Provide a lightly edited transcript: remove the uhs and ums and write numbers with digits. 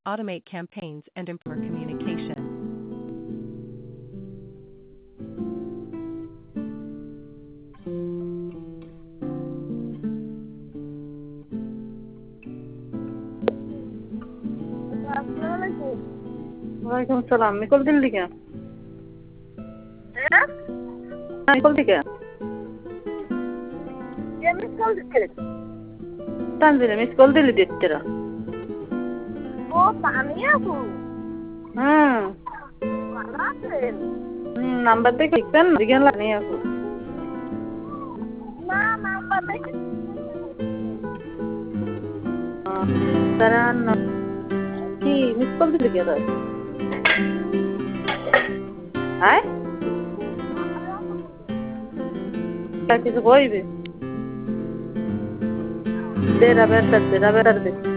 automate campaigns, and improve communication. वालेकुम सलाम। निकल दिल्ली क्या? निकल दी क्या? ये मिस कॉल दिखे। तंजीर मिस कॉल दिल्ली देख तेरा। ओ तानिया को। वाला से। नंबर देख लिखन दिगन लाने aku। ना नंबर देख। Taran की मिस कॉल दिल्ली क्या था? आए? क्या किसी कोई भी? तेरा बेहतर दे।